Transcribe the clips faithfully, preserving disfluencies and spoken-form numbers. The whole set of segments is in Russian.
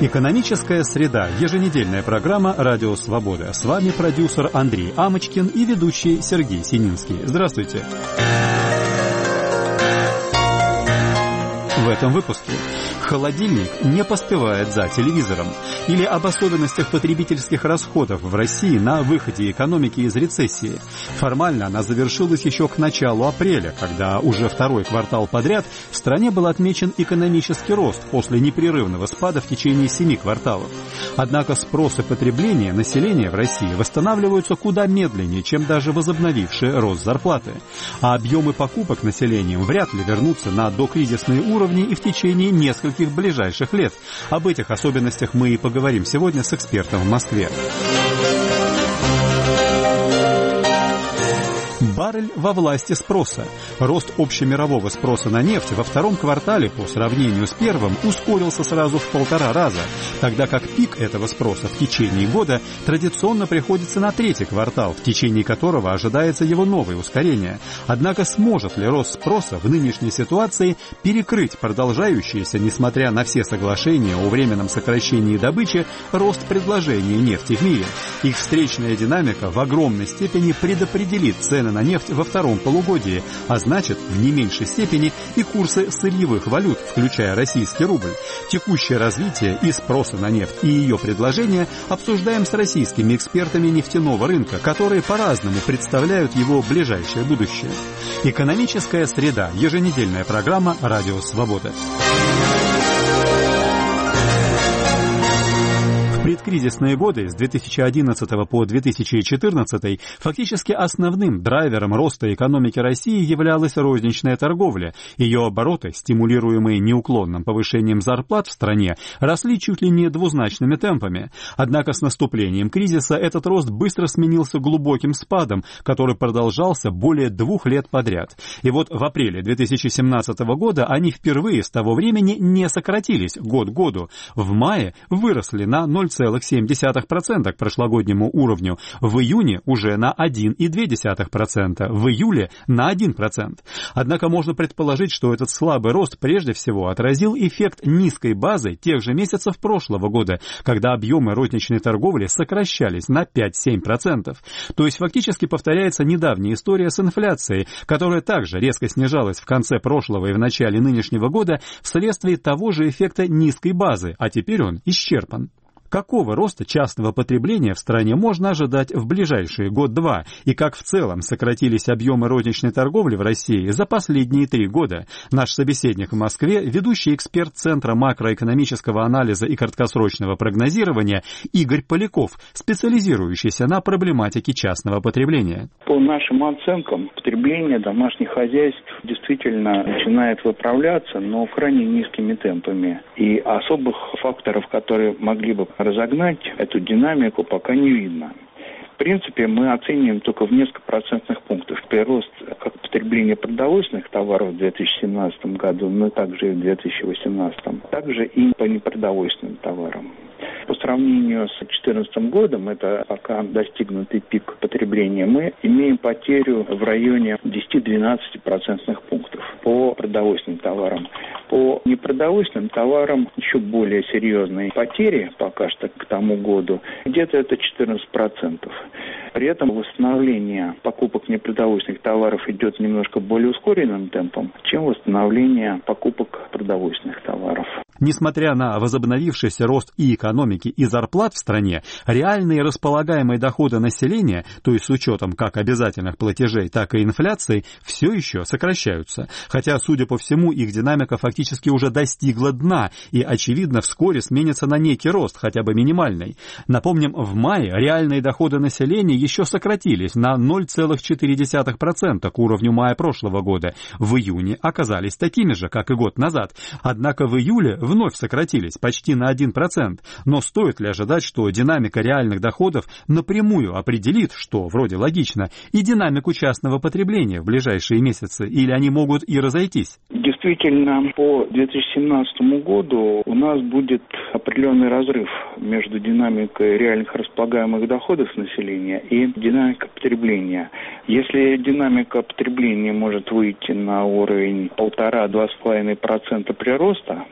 Экономическая среда. Еженедельная программа «Радио Свобода». С вами продюсер Андрей Амочкин и ведущий Сергей Сининский. Здравствуйте. В этом выпуске. Холодильник не поспевает за телевизором. Или об особенностях потребительских расходов в России на выходе экономики из рецессии. Формально она завершилась еще к началу апреля, когда уже второй квартал подряд в стране был отмечен экономический рост после непрерывного спада в течение семи кварталов. Однако спрос и потребление населения в России восстанавливаются куда медленнее, чем даже возобновивший рост зарплаты. А объемы покупок населением вряд ли вернутся на докризисные уровни и в течение нескольких ближайших лет. Об этих особенностях мы и поговорим сегодня с экспертом в Москве. Баррель во власти спроса. Рост общемирового спроса на нефть во втором квартале по сравнению с первым ускорился сразу в полтора раза, тогда как пик этого спроса в течение года традиционно приходится на третий квартал, в течение которого ожидается его новое ускорение. Однако сможет ли рост спроса в нынешней ситуации перекрыть продолжающийся, несмотря на все соглашения о временном сокращении добычи, рост предложения нефти в мире? Их встречная динамика в огромной степени предопределит цены на нефть во втором полугодии, а значит, в не меньшей степени и курсы сырьевых валют, включая российский рубль. Текущее развитие и спроса на нефть, и ее предложение обсуждаем с российскими экспертами нефтяного рынка, которые по-разному представляют его ближайшее будущее. Экономическая среда. Еженедельная программа «Радио Свобода». В предкризисные годы с две тысячи одиннадцатого по две тысячи четырнадцатый фактически основным драйвером роста экономики России являлась розничная торговля. Ее обороты, стимулируемые неуклонным повышением зарплат в стране, росли чуть ли не двузначными темпами. Однако с наступлением кризиса этот рост быстро сменился глубоким спадом, который продолжался более двух лет подряд. И вот в апреле две тысячи семнадцатого года они впервые с того времени не сократились год к году. В мае выросли на ноль целых семь десятых процента к прошлогоднему уровню, в июне уже на один целых две десятых процента, в июле на один процент. Однако можно предположить, что этот слабый рост прежде всего отразил эффект низкой базы тех же месяцев прошлого года, когда объемы розничной торговли сокращались на пять-семь процентов. То есть фактически повторяется недавняя история с инфляцией, которая также резко снижалась в конце прошлого и в начале нынешнего года вследствие того же эффекта низкой базы, а теперь он исчерпан. Какого роста частного потребления в стране можно ожидать в ближайшие год-два, и как в целом сократились объемы розничной торговли в России за последние три года? Наш собеседник в Москве, ведущий эксперт Центра макроэкономического анализа и краткосрочного прогнозирования Игорь Поляков, специализирующийся на проблематике частного потребления. По нашим оценкам, потребление домашних хозяйств действительно начинает выправляться, но крайне низкими темпами. И особых факторов, которые могли бы разогнать эту динамику, пока не видно. В принципе, мы оцениваем только в несколько процентных пунктов прирост как потребления продовольственных товаров в две тысячи семнадцатом году, но также и в две тысячи восемнадцатом, также и по непродовольственным товарам. По сравнению с две тысячи четырнадцатым годом, это пока достигнутый пик потребления, мы имеем потерю в районе десять-двенадцать процентных пунктов по продовольственным товарам. По непродовольственным товарам еще более серьезные потери пока что к тому году, где-то это четырнадцать процентов. При этом восстановление покупок непродовольственных товаров идет немножко более ускоренным темпом, чем восстановление покупок продовольственных товаров. Несмотря на возобновившийся рост и экономики, и зарплат в стране, реальные располагаемые доходы населения, то есть с учетом как обязательных платежей, так и инфляции, все еще сокращаются. Хотя, судя по всему, их динамика фактически уже достигла дна и, очевидно, вскоре сменится на некий рост, хотя бы минимальный. Напомним, в мае реальные доходы населения еще сократились на ноль целых четыре десятых процента к уровню мая прошлого года. В июне оказались такими же, как и год назад. Однако в июле вновь сократились почти на один процент. Но стоит ли ожидать, что динамика реальных доходов напрямую определит, что вроде логично, и динамику частного потребления в ближайшие месяцы, или они могут и разойтись? Действительно, по две тысячи семнадцатому году у нас будет определенный разрыв между динамикой реальных располагаемых доходов населения и динамикой потребления. Если динамика потребления может выйти на уровень полтора-два с половиной процента прироста, то доходы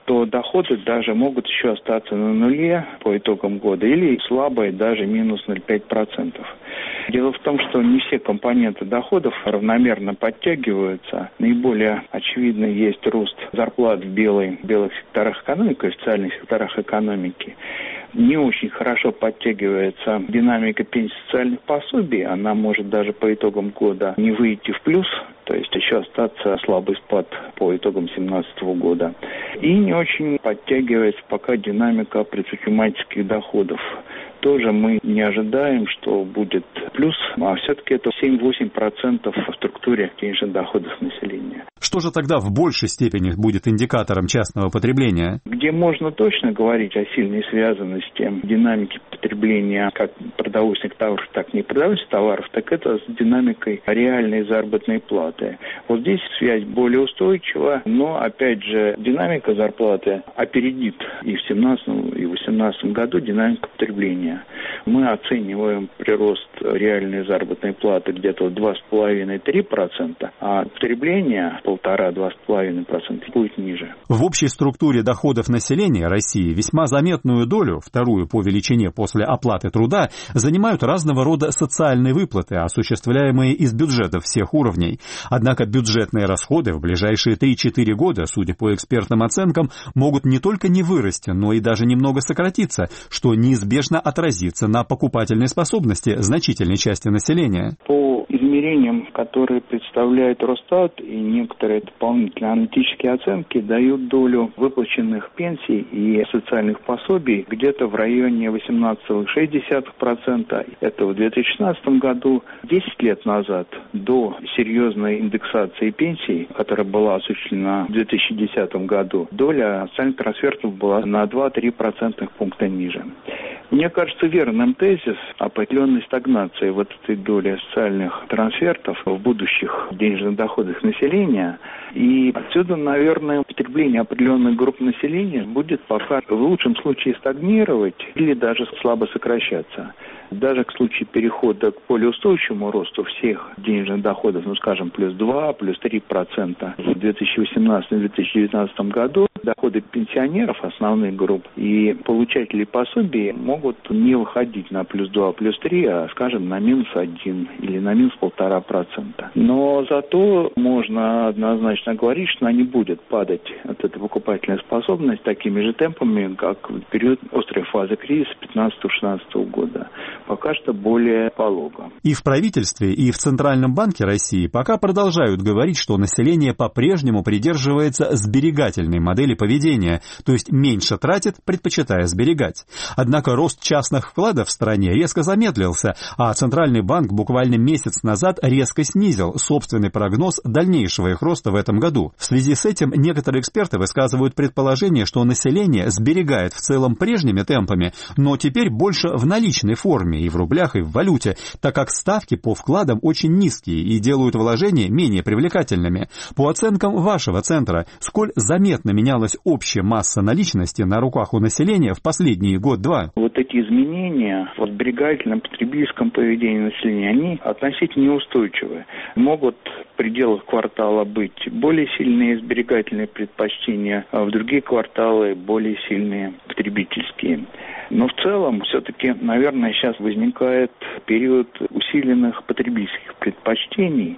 доходы даже могут еще остаться на нуле по итогам года или слабые, даже минус ноль целых пять десятых процента. Дело в том, что не все компоненты доходов равномерно подтягиваются. Наиболее очевидно есть рост зарплат в белой, белых секторах экономики, в социальных секторах экономики. Не очень хорошо подтягивается динамика пенсий социальных пособий. Она может даже по итогам года не выйти в плюс, то есть еще остаться слабый спад по итогам две тысячи семнадцатого года. И не очень подтягивается пока динамика предпринимательских доходов. Тоже мы не ожидаем, что будет плюс, а все-таки это семь-восемь процентов в структуре денежных доходов населения. Что же тогда в большей степени будет индикатором частного потребления? Где можно точно говорить о сильной связанности динамики потребления как продовольственных товаров, так и непродовольственных товаров, так это с динамикой реальной заработной платы. Вот здесь связь более устойчива, но, опять же, динамика зарплаты опередит и в семнадцатом, и в восемнадцатом году динамику потребления. Мы оцениваем прирост реальной заработной платы где-то два с половиной - три процента, а потребление полтора-два с половиной процента будет ниже. В общей структуре доходов населения России весьма заметную долю, вторую по величине после оплаты труда, занимают разного рода социальные выплаты, осуществляемые из бюджетов всех уровней. Однако бюджетные расходы в ближайшие три-четыре года, судя по экспертным оценкам, могут не только не вырасти, но и даже немного сократиться, что неизбежно отразится на покупательной способности значительной части населения. По измерениям, которые представляет Росстат и некоторые дополнительные аналитические оценки, дают долю выплаченных пенсий и социальных пособий где-то в районе восемнадцать целых шесть десятых процента. Это в две тысячи шестнадцатом году. десять лет назад, до серьезной индексации пенсий, которая была осуществлена в две тысячи десятом году, доля социальных трансфертов была на два-три процентных пункта ниже. Мне кажется верным тезис определенной стагнации вот этой доли социальных трансфертов в будущих денежных доходах населения. И отсюда, наверное, потребление определенных групп населения будет пока в лучшем случае стагнировать или даже слабо сокращаться. Даже в случае перехода к более устойчивому росту всех денежных доходов, ну, скажем, плюс два, плюс три процента в две тысячи восемнадцатом - две тысячи девятнадцатом году, доходы пенсионеров, основных групп и получателей пособий могут не выходить на плюс два, плюс три, а, скажем, на минус один или на минус полтора процента. Но зато можно однозначно говорить, что она не будет падать от этой покупательной способности такими же темпами, как в период острой фазы кризиса пятнадцатого-шестнадцатого года. Пока что более полого. И в правительстве, и в Центральном банке России пока продолжают говорить, что население по-прежнему придерживается сберегательной модели поведения, то есть меньше тратит, предпочитая сберегать. Однако рост частных вкладов в стране резко замедлился, а Центральный банк буквально месяц назад резко снизил собственный прогноз дальнейшего их роста в этом году. В связи с этим некоторые эксперты высказывают предположение, что население сберегает в целом прежними темпами, но теперь больше в наличной форме, и в рублях, и в валюте, так как ставки по вкладам очень низкие и делают вложения менее привлекательными. По оценкам вашего центра, сколь заметно менялась общая масса наличности на руках у населения в последние год-два? Вот эти изменения в сберегательном потребительском поведении населения, они относительно неустойчивы. Могут в пределах квартала быть более сильные сберегательные предпочтения, а в другие кварталы более сильные потребительские. Но в целом, все-таки, наверное, сейчас возникает период усиленных потребительских предпочтений,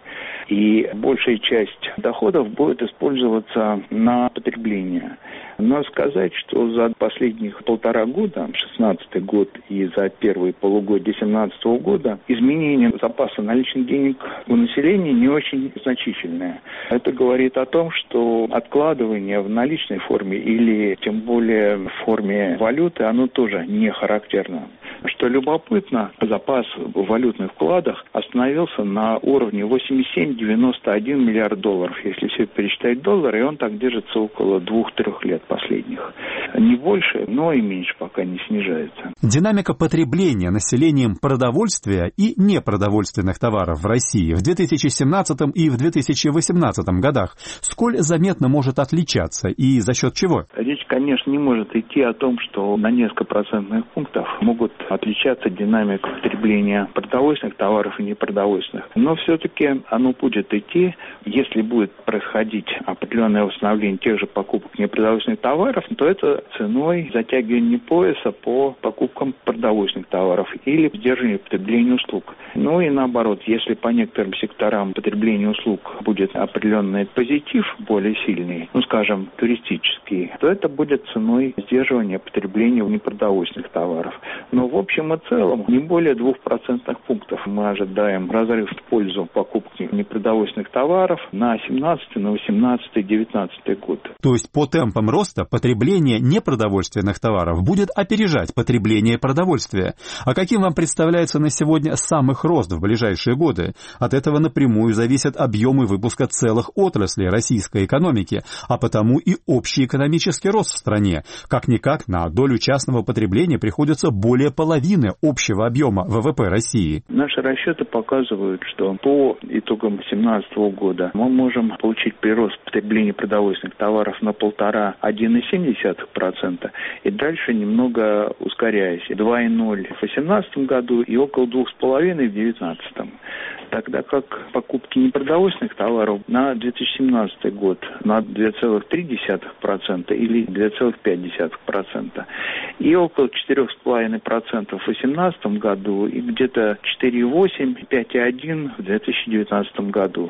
и большая часть доходов будет использоваться на потребление. Надо сказать, что за последних полтора года, шестнадцатый год и за первые полугодие семнадцатого года, изменение запаса наличных денег у населения не очень значительное. Это говорит о том, что откладывание в наличной форме или тем более в форме валюты, оно тоже не характерно. Что любопытно, запас в валютных вкладах остановился на уровне восемьдесят семь - девяносто один миллиард долларов, если все пересчитать доллары, и он так держится около двух-трех лет последних. Не больше, но и меньше пока не снижается. Динамика потребления населением продовольствия и непродовольственных товаров в России в две тысячи семнадцатом и в две тысячи восемнадцатом годах сколь заметно может отличаться и за счет чего? Речь, конечно, не может идти о том, что на несколько процентных пунктов могут отличаться динамика потребления продовольственных товаров и непродовольственных. Но все-таки оно будет идти, если будет происходить определенное восстановление тех же покупок непродовольственных продовольственных товаров, то это ценой затягивания пояса по покупкам продовольственных товаров или сдерживания потребления услуг. Ну и наоборот, если по некоторым секторам потребления услуг будет определенный позитив более сильный, ну скажем, туристический, то это будет ценой сдерживания потребления непродовольственных товаров. Но в общем и целом не более двух процентных пунктов мы ожидаем разрыв в пользу покупки непродовольственных товаров на семнадцатый, на восемнадцатый, девятнадцатый год. То есть по темпам роста потребление непродовольственных товаров будет опережать потребление продовольствия. А каким вам представляется на сегодня сам их рост в ближайшие годы? От этого напрямую зависят объемы выпуска целых отраслей российской экономики, а потому и общий экономический рост в стране. Как-никак на долю частного потребления приходится более половины общего объема ВВП России. Наши расчеты показывают, что по итогам две тысячи семнадцатого года мы можем получить прирост потребления продовольственных товаров на полтора — один и семь десятых процента и дальше немного ускоряясь. два и ноль в две тысячи восемнадцатом году и около двух с половиной в две тысячи девятнадцатом. Тогда как покупки непродовольственных товаров на две тысячи семнадцатый год на два целых три десятых процента или два целых пять десятых процента и около четыре с половиной процента в две тысячи восемнадцатом году и где-то четыре и восемь — пять и один в две тысячи девятнадцатом году.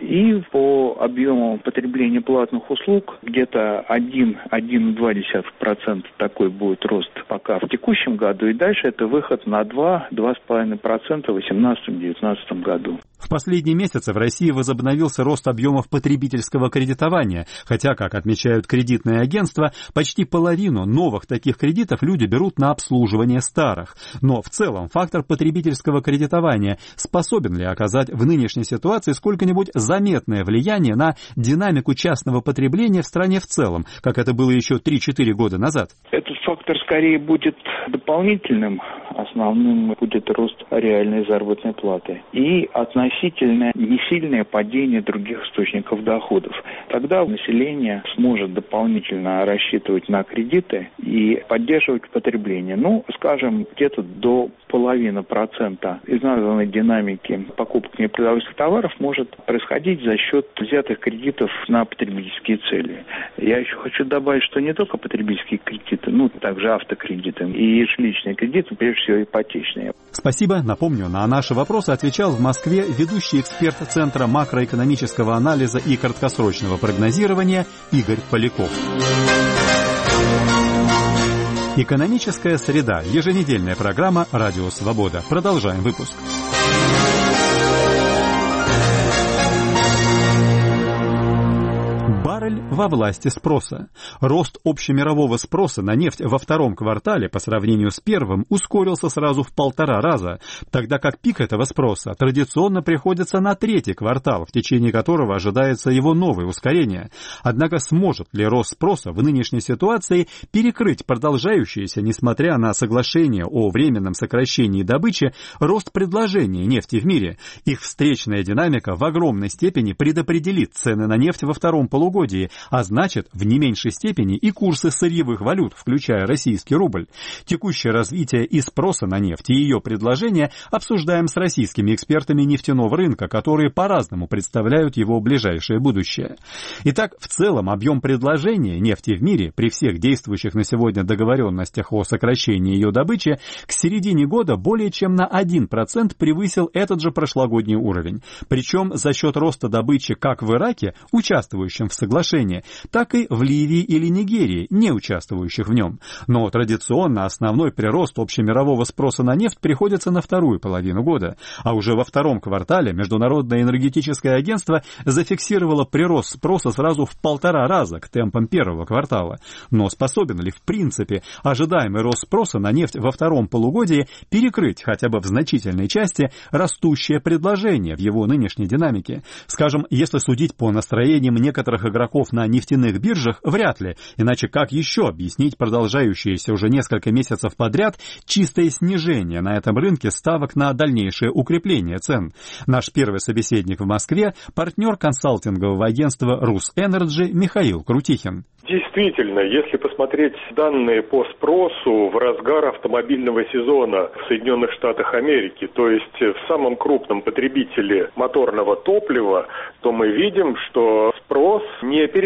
И по объему потребления платных услуг где-то один — один и два десятых процента такой будет рост пока в текущем году, и дальше это выход на два — два с половиной процента в две тысячи восемнадцатом — две тысячи девятнадцатом году. В последние месяцы в России возобновился рост объемов потребительского кредитования, хотя, как отмечают кредитные агентства, почти половину новых таких кредитов люди берут на обслуживание старых. Но в целом фактор потребительского кредитования способен ли оказать в нынешней ситуации сколько-нибудь заметное влияние на динамику частного потребления в стране в целом, как это было еще три-четыре года назад? Этот фактор скорее будет дополнительным. Основным будет рост реальной заработной платы и относительно несильное падение других источников доходов. Тогда население сможет дополнительно рассчитывать на кредиты и поддерживать потребление. Ну, скажем, где-то до половины процента из названной динамики покупок непродовольственных товаров может происходить за счет взятых кредитов на потребительские цели. Я еще хочу добавить, что не только потребительские кредиты, но также автокредиты и жилищные кредиты, прежде всего ипотечные. Спасибо. Напомню, на наши вопросы отвечал в Москве ведущий эксперт Центра макроэкономического анализа и краткосрочного прогнозирования Игорь Поляков. Экономическая среда. Еженедельная программа «Радио Свобода». Продолжаем выпуск. Баррель во власти спроса. Рост общемирового спроса на нефть во втором квартале по сравнению с первым ускорился сразу в полтора раза, тогда как пик этого спроса традиционно приходится на третий квартал, в течение которого ожидается его новое ускорение. Однако сможет ли рост спроса в нынешней ситуации перекрыть продолжающийся, несмотря на соглашение о временном сокращении добычи, рост предложения нефти в мире? Их встречная динамика в огромной степени предопределит цены на нефть во втором полугодии, а значит, в не меньшей степени и курсы сырьевых валют, включая российский рубль. Текущее развитие и спроса на нефть и ее предложение обсуждаем с российскими экспертами нефтяного рынка, которые по-разному представляют его ближайшее будущее. Итак, в целом объем предложения нефти в мире при всех действующих на сегодня договоренностях о сокращении ее добычи к середине года более чем на один процент превысил этот же прошлогодний уровень. Причем за счет роста добычи как в Ираке, участвующем в соглашении, так и в Ливии или Нигерии, не участвующих в нем. Но традиционно основной прирост общемирового спроса на нефть приходится на вторую половину года, а уже во втором квартале Международное энергетическое агентство зафиксировало прирост спроса сразу в полтора раза к темпам первого квартала. Но способен ли в принципе ожидаемый рост спроса на нефть во втором полугодии перекрыть хотя бы в значительной части растущее предложение в его нынешней динамике? Скажем, если судить по настроениям некоторых игроков на нефтяных биржах, вряд ли, иначе как еще объяснить продолжающееся уже несколько месяцев подряд чистое снижение на этом рынке ставок на дальнейшее укрепление цен? Наш первый собеседник в Москве – партнер консалтингового агентства «Русэнерджи» Михаил Крутихин. Действительно, если посмотреть данные по спросу в разгар автомобильного сезона в Соединенных Штатах Америки, то есть в самом крупном потребителе моторного топлива, то мы видим, что спрос не перекрывает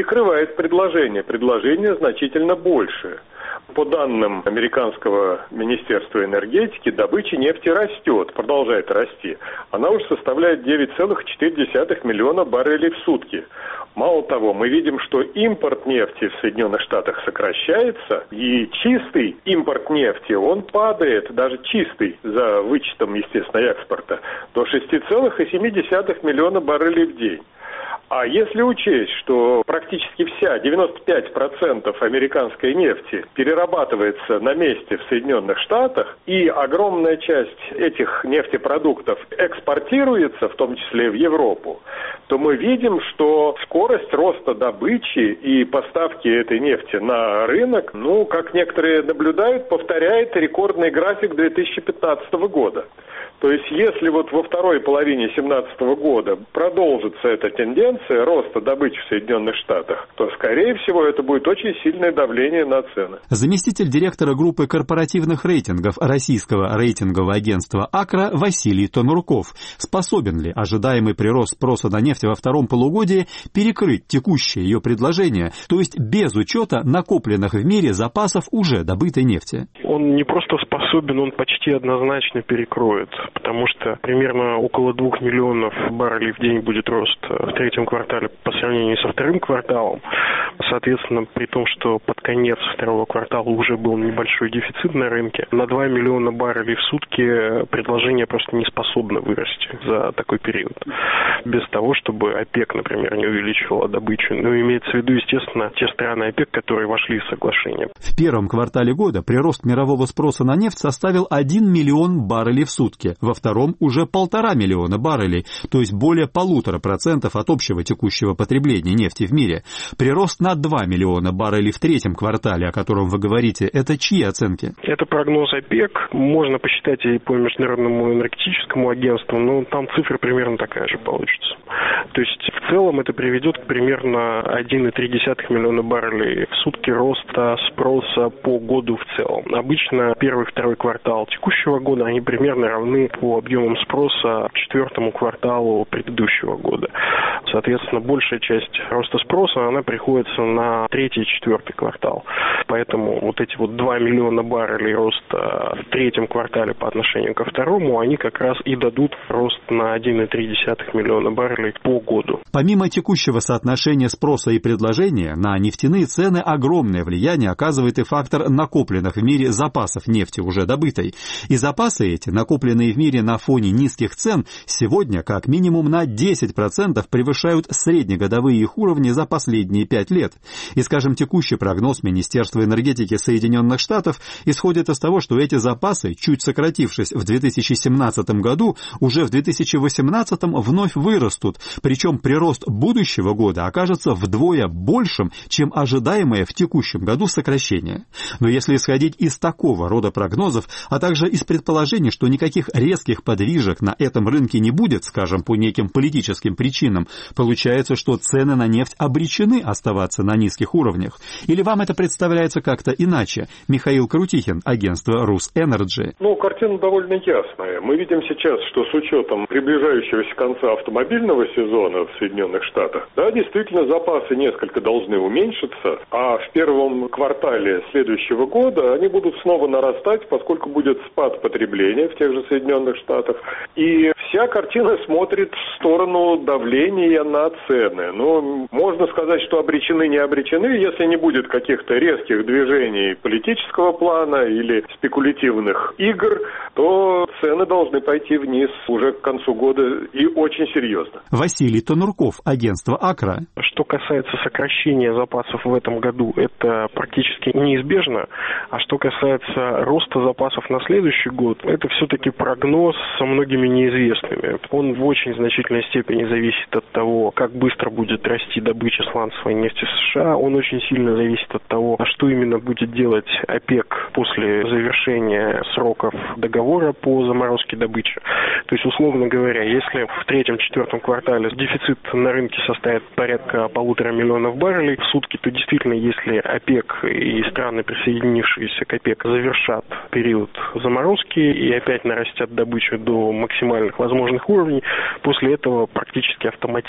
перекрывает предложение. Предложение значительно больше. По данным американского Министерства энергетики, добыча нефти растет, продолжает расти. Она уже составляет девять целых четыре десятых миллиона баррелей в сутки. Мало того, мы видим, что импорт нефти в Соединенных Штатах сокращается, и чистый импорт нефти, он падает, даже чистый, за вычетом, естественно, экспорта, до шесть целых семь десятых миллиона баррелей в день. А если учесть, что практически вся, девяносто пять процентов американской нефти перерабатывается на месте в Соединенных Штатах, и огромная часть этих нефтепродуктов экспортируется, в том числе в Европу, то мы видим, что скорость роста добычи и поставки этой нефти на рынок, ну, как некоторые наблюдают, повторяет рекордный график две тысячи пятнадцатого года. То есть, если вот во второй половине две тысячи семнадцатого года продолжится эта тенденция роста добычи в Соединенных Штатах, то, скорее всего, это будет очень сильное давление на цены. Заместитель директора группы корпоративных рейтингов российского рейтингового агентства «Акра» Василий Тонурков. Способен ли ожидаемый прирост спроса на нефть во втором полугодии перекрыть текущее ее предложение, то есть без учета накопленных в мире запасов уже добытой нефти? Он не просто способен, он почти однозначно перекроет. Потому что примерно около двух миллионов баррелей в день будет рост в третьем квартале по сравнению со вторым кварталом. Соответственно, при том, что под конец второго квартала уже был небольшой дефицит на рынке, на два миллиона баррелей в сутки предложение просто не способно вырасти за такой период. Без того, чтобы ОПЕК, например, не увеличивала добычу. Но имеется в виду, естественно, те страны ОПЕК, которые вошли в соглашение. В первом квартале года прирост мирового спроса на нефть составил один миллион баррелей в сутки. Во втором уже полтора миллиона баррелей, то есть более полутора процентов от общего текущего потребления нефти в мире. Прирост на два миллиона баррелей в третьем квартале, о котором вы говорите, это чьи оценки? Это прогноз ОПЕК. Можно посчитать и по Международному энергетическому агентству, но там цифра примерно такая же получится. То есть в целом это приведет к примерно один целых три десятых миллиона баррелей в сутки роста спроса по году в целом. Обычно первый и второй квартал текущего года, они примерно равны по объемам спроса четвертому кварталу предыдущего года. Соответственно, большая часть роста спроса, она приходится на третий и четвертый квартал. Поэтому вот эти вот два миллиона баррелей роста в третьем квартале по отношению ко второму, они как раз и дадут рост на один целых три десятых миллиона баррелей по году. Помимо текущего соотношения спроса и предложения, на нефтяные цены огромное влияние оказывает и фактор накопленных в мире запасов нефти, уже добытой. И запасы эти, накопленные в мире на фоне низких цен, сегодня как минимум на десять процентов превышают среднегодовые их уровни за последние пять лет. И, скажем, текущий прогноз Министерства энергетики Соединенных Штатов исходит из того, что эти запасы, чуть сократившись в две тысячи семнадцатом году, уже в две тысячи восемнадцатом вновь вырастут, причем прирост будущего года окажется вдвое большим, чем ожидаемое в текущем году сокращение. Но если исходить из такого рода прогнозов, а также из предположений, что никаких резких подвижек на этом рынке не будет, скажем, по неким политическим причинам, получается, что цены на нефть обречены оставаться на низких уровнях. Или вам это представляется как-то иначе? Михаил Крутихин, агентство «Русэнерджи». Ну, картина довольно ясная. Мы видим сейчас, что с учетом приближающегося конца автомобильного сезона в Соединенных Штатах, да, действительно, запасы несколько должны уменьшиться, а в первом квартале следующего года они будут снова нарастать, поскольку будет спад потребления в тех же Соединенных Штатах. И вся картина смотрит в сторону давления на цены. Ну, можно сказать, что обречены, не обречены, если не будет каких-то резких движений политического плана или спекулятивных игр, то цены должны пойти вниз уже к концу года и очень серьезно. Василий Тонурков, агентство «Акра». Что касается сокращения запасов в этом году, это практически неизбежно. А что касается роста запасов на следующий год, это все-таки прогноз со многими неизвестными. Он в очень значительной степени зависит от того, как быстро будет расти добыча сланцевой нефти США. Он очень сильно зависит от того, что именно будет делать ОПЕК после завершения сроков договора по заморозке добычи. То есть, условно говоря, если в третьем-четвертом квартале дефицит на рынке составит порядка полутора миллионов баррелей в сутки, то действительно, если ОПЕК и страны, присоединившиеся к ОПЕК, завершат период заморозки и опять нарастят добычу до максимальных возможных уровней, после этого практически автоматически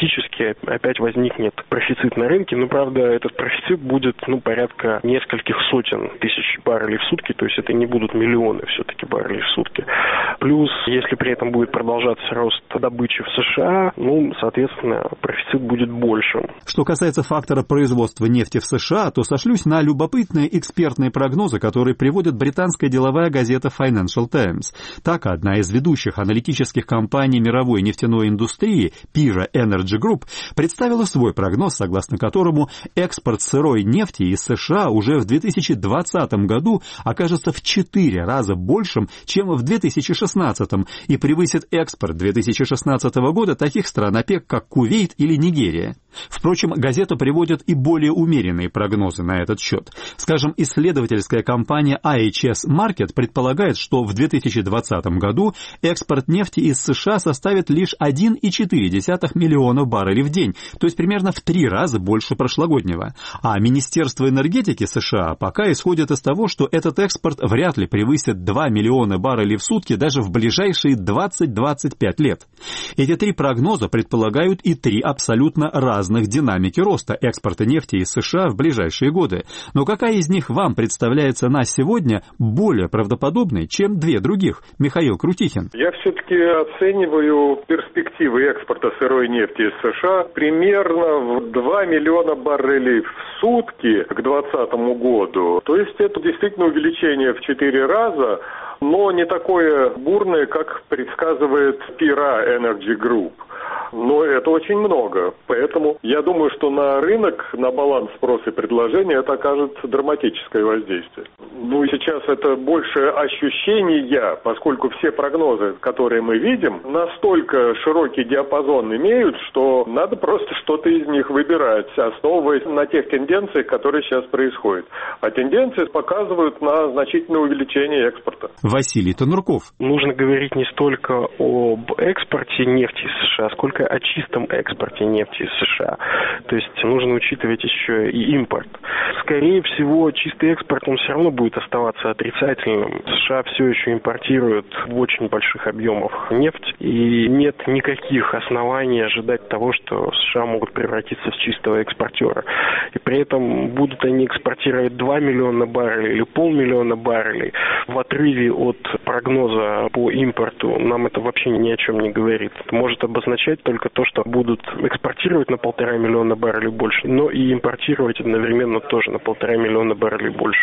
теоретически опять возникнет профицит на рынке, но, правда, этот профицит будет, ну, порядка нескольких сотен тысяч баррелей в сутки, то есть это не будут миллионы все-таки баррелей в сутки. Плюс, если при этом будет продолжаться рост добычи в США, ну, соответственно, профицит будет большим. Что касается фактора производства нефти в США, то сошлюсь на любопытные экспертные прогнозы, которые приводит британская деловая газета Financial Times. Так, одна из ведущих аналитических компаний мировой нефтяной индустрии, Pira Energy Group, представила свой прогноз, согласно которому экспорт сырой нефти из США уже в две тысячи двадцатом году окажется в четыре раза большим, чем в две тысячи шестнадцатом, и превысит экспорт две тысячи шестнадцатого года таких стран ОПЕК, как Кувейт или Нигерия. Впрочем, газета приводит и более умеренные прогнозы на этот счет. Скажем, исследовательская компания ай эйч эс Markit предполагает, что в две тысячи двадцатом году экспорт нефти из США составит лишь один целых четыре десятых миллиона баррелей в день, то есть примерно в три раза больше прошлогоднего. А Министерство энергетики США пока исходит из того, что этот экспорт вряд ли превысит два миллиона баррелей в сутки даже в ближайшие двадцать-двадцать пять лет. Эти три прогноза предполагают и три абсолютно разных динамики роста экспорта нефти из США в ближайшие годы. Но какая из них вам представляется на сегодня более правдоподобной, чем две других? Михаил Крутихин. Я все-таки оцениваю перспективы экспорта сырой нефти из США примерно в два миллиона баррелей в сутки к двадцатому году. То есть это действительно увеличение в четыре раза, но не такое бурное, как предсказывает Pira Energy Group. Но это очень много. Поэтому я думаю, что на рынок, на баланс спроса и предложения это окажет драматическое воздействие. Ну и сейчас это больше ощущения, поскольку все прогнозы, которые мы видим, настолько широкий диапазон имеют, что надо просто что-то из них выбирать, основываясь на тех тенденциях, которые сейчас происходят. А тенденции показывают на значительное увеличение экспорта. Василий Тонурков. Нужно говорить не столько об экспорте нефти из США, сколько о чистом экспорте нефти из США. То есть нужно учитывать еще и импорт. Скорее всего, чистый экспорт, он все равно будет оставаться отрицательным. США все еще импортируют в очень больших объемах нефть, и нет никаких оснований ожидать того, что США могут превратиться в чистого экспортера. И при этом будут они экспортировать два миллиона баррелей или полмиллиона баррелей в отрыве от прогноза по импорту, нам это вообще ни о чем не говорит. Это может обозначать только то, что будут экспортировать на полтора миллиона баррелей больше, но и импортировать одновременно тоже на полтора миллиона баррелей больше.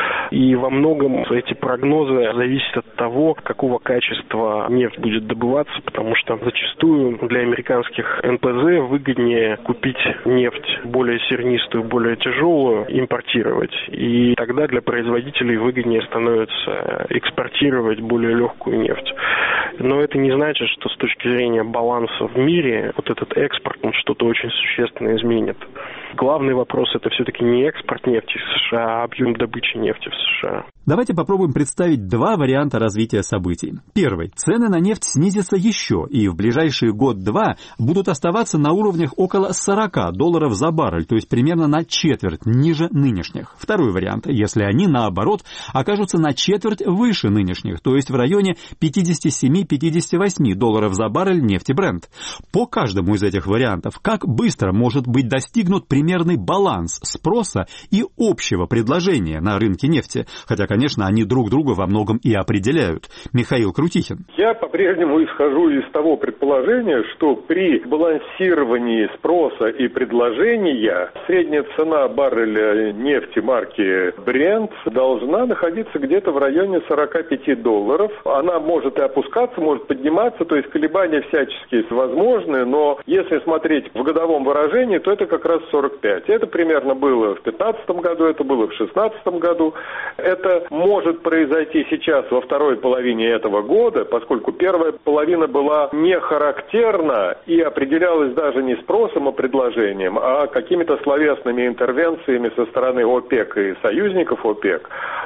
И во многом эти прогнозы зависят от того, какого качества нефть будет добываться, потому что зачастую для американских эн пэ зэ выгоднее купить нефть более сернистую, более тяжелую, импортировать. И тогда для производителей выгоднее становится экспортировать более легкую нефть. Но это не значит, что с точки зрения баланса в мире вот этот экспорт, он что-то очень существенно изменит. Главный вопрос — это все-таки не экспорт нефти в США, а объем добычи нефти в США. Давайте попробуем представить два варианта развития событий. Первый. Цены на нефть снизятся еще, и в ближайшие год-два будут оставаться на уровнях около сорок долларов за баррель, то есть примерно на четверть ниже нынешних. Второй вариант. Если они, наоборот, окажутся на четверть выше нынешних, то есть в районе пятьдесят семь - пятьдесят восемь долларов за баррель нефти Brent. По каждому из этих вариантов, как быстро может быть достигнут примерный баланс спроса и общего предложения на рынке нефти, хотя, конечно, они друг друга во многом и определяют. Михаил Крутихин. Я по-прежнему исхожу из того предположения, что при балансировании спроса и предложения средняя цена барреля нефти марки Brent должна находиться где-то в районе сорок пять долларов. Она может и опускаться, может подниматься, то есть колебания всяческие возможны, но если смотреть в годовом выражении, то это как раз сорок пять. Это примерно было в две тысячи пятнадцатом году, это было в две тысячи шестнадцатом году. Это может произойти сейчас во второй половине этого года, поскольку первая половина была не характерна и определялась даже не спросом, а предложением, а какими-то словесными интервенциями со стороны ОПЕК и союзников ОПЕК.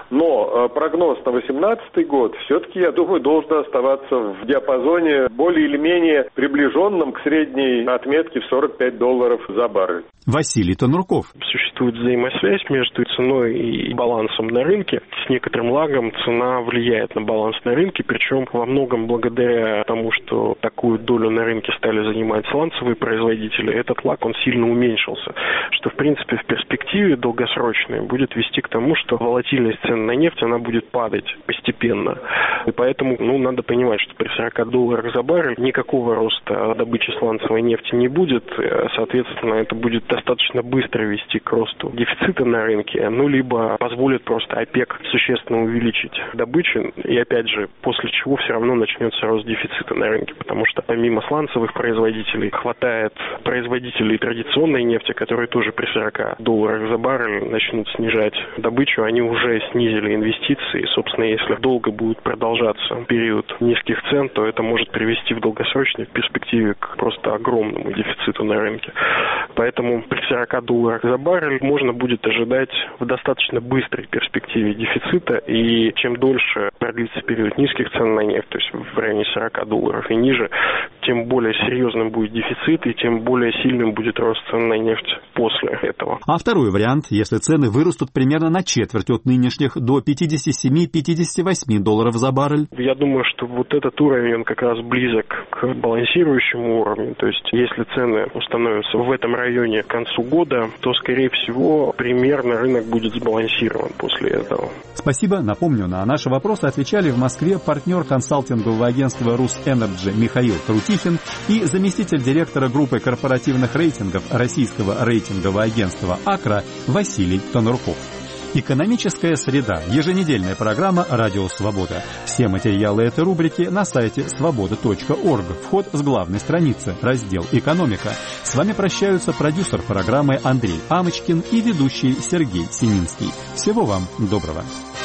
Но прогноз на две тысячи восемнадцатый год все-таки, я думаю, должен оставаться в диапазоне более или менее приближенном к средней отметке в сорок пять долларов за баррель. Василий Тонурков. Существует взаимосвязь между ценой и балансом на рынке. С некоторым лагом цена влияет на баланс на рынке, причем во многом благодаря тому, что такую долю на рынке стали занимать сланцевые производители, этот лаг, он сильно уменьшился, что, в принципе, в перспективе долгосрочной будет вести к тому, что волатильность цен на нефть, она будет падать постепенно. И поэтому, ну, надо понимать, что при сорока долларах за баррель никакого роста добычи сланцевой нефти не будет, соответственно, это будет достаточно быстро вести к росту дефицита на рынке, ну, либо позволит просто ОПЕК существенно увеличить добычу, и опять же, после чего все равно начнется рост дефицита на рынке, потому что помимо сланцевых производителей хватает производителей традиционной нефти, которые тоже при сорока долларах за баррель начнут снижать добычу, они уже снизили инвестиции, и, собственно, если долго будет продолжаться период низких цен, то это может привести в долгосрочной перспективе к просто огромному дефициту на рынке. Поэтому при сорока долларах за баррель можно будет ожидать в достаточно быстрой перспективе дефицита, и чем дольше продлится период низких цен на нефть, то есть в районе сорока долларов и ниже, тем более серьезным будет дефицит, и тем более сильным будет рост цен на нефть после этого. А второй вариант, если цены вырастут примерно на четверть от нынешних до пятьдесят семь - пятьдесят восемь долларов за баррель. Я думаю, что вот этот уровень, он как раз близок к балансирующему уровню, то есть если цены установятся в этом районе к концу года, то, скорее всего, примерно рынок будет сбалансирован после этого. Спасибо. Напомню, на наши вопросы отвечали в Москве партнер консалтингового агентства «Русэнерджи» Михаил Крутихин и заместитель директора группы корпоративных рейтингов российского рейтингового агентства «Акра» Василий Тонурков. Экономическая среда. Еженедельная программа «Радио Свобода». Все материалы этой рубрики на сайте свобода точка орг. Вход с главной страницы. Раздел «Экономика». С вами прощаются продюсер программы Андрей Амочкин и ведущий Сергей Сининский. Всего вам доброго.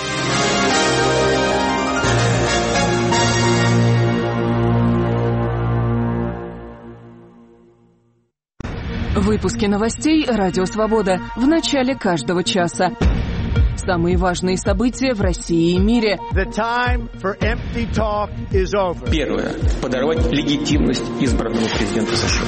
Выпуски новостей «Радио Свобода» в начале каждого часа. Самые важные события в России и мире. Первое. Подорвать легитимность избранному президенту США.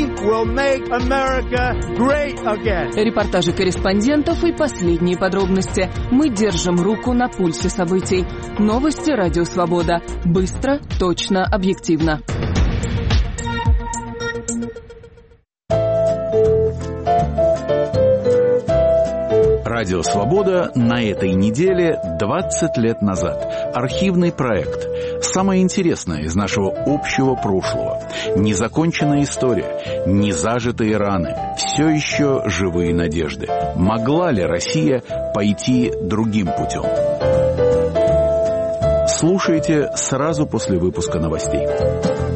Репортажи корреспондентов и последние подробности. Мы держим руку на пульсе событий. Новости «Радио Свобода». Быстро, точно, объективно. Радио «Свобода» на этой неделе двадцать лет назад. Архивный проект. Самое интересное из нашего общего прошлого. Незаконченная история, незажитые раны, все еще живые надежды. Могла ли Россия пойти другим путем? Слушайте сразу после выпуска новостей.